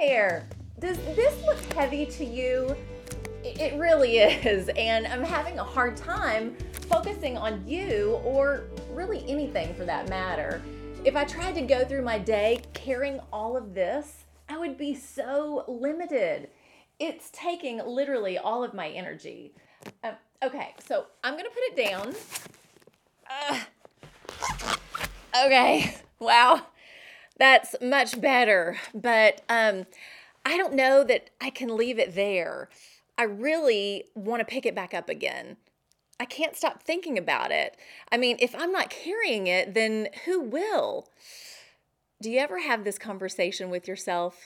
there. Does this look heavy to you? It really is, and I'm having a hard time focusing on you or really anything for that matter. If I tried to go through my day carrying all of this, I would be so limited. It's taking literally all of my energy. Okay, so I'm gonna put it down. Okay, wow, that's much better, but I don't know that I can leave it there. I really want to pick it back up again. I can't stop thinking about it. I mean, if I'm not carrying it, then who will? Do you ever have this conversation with yourself?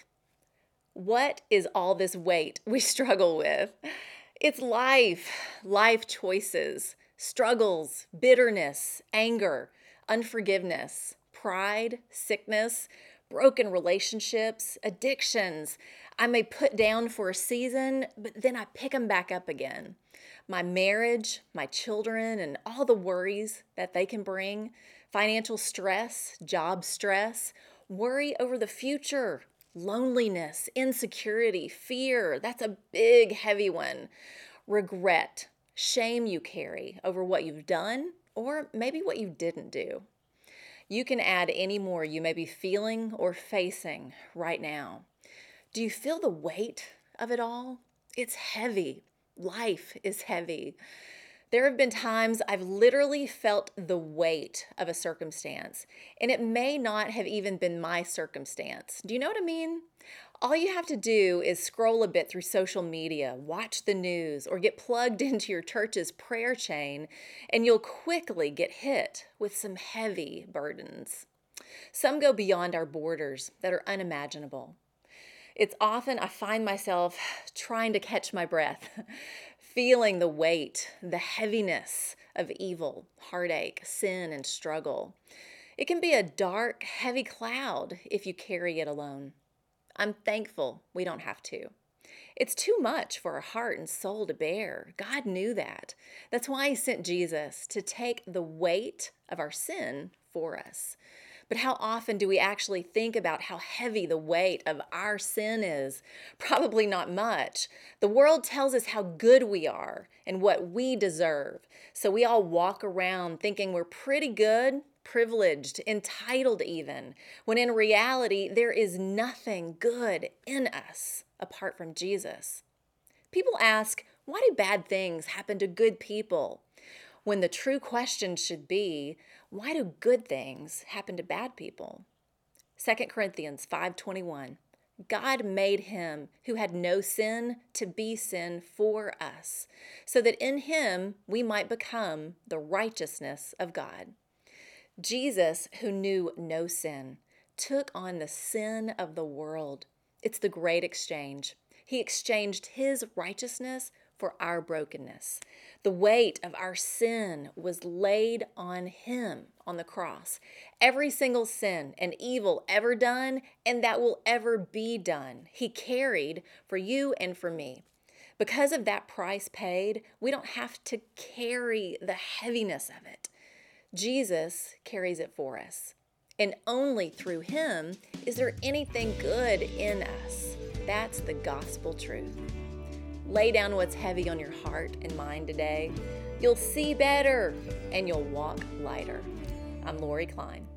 What is all this weight we struggle with? It's life choices, struggles, bitterness, anger, unforgiveness, pride, sickness, broken relationships, addictions. I may put down for a season, but then I pick them back up again. My marriage, my children, and all the worries that they can bring, financial stress, job stress, worry over the future, loneliness, insecurity, fear. That's a big, heavy one. Regret, shame you carry over what you've done or maybe what you didn't do. You can add any more you may be feeling or facing right now. Do you feel the weight of it all? It's heavy. Life is heavy. There have been times I've literally felt the weight of a circumstance, and it may not have even been my circumstance. Do you know what I mean? All you have to do is scroll a bit through social media, watch the news, or get plugged into your church's prayer chain, and you'll quickly get hit with some heavy burdens. Some go beyond our borders that are unimaginable. It's often I find myself trying to catch my breath, feeling the weight, the heaviness of evil, heartache, sin, and struggle. It can be a dark, heavy cloud if you carry it alone. I'm thankful we don't have to. It's too much for our heart and soul to bear. God knew that. That's why He sent Jesus to take the weight of our sin for us. But how often do we actually think about how heavy the weight of our sin is? Probably not much. The world tells us how good we are and what we deserve. So we all walk around thinking we're pretty good, privileged, entitled even, when in reality, there is nothing good in us apart from Jesus. People ask, why do bad things happen to good people? When the true question should be, why do good things happen to bad people? 2 Corinthians 5:21, God made Him who had no sin to be sin for us, so that in Him we might become the righteousness of God. Jesus, who knew no sin, took on the sin of the world. It's the great exchange. He exchanged His righteousness for our brokenness. The weight of our sin was laid on Him on the cross. Every single sin and evil ever done and that will ever be done, He carried for you and for me. Because of that price paid, we don't have to carry the heaviness of it. Jesus carries it for us. And only through Him is there anything good in us. That's the gospel truth. Lay down what's heavy on your heart and mind today. You'll see better and you'll walk lighter. I'm Lori Klein.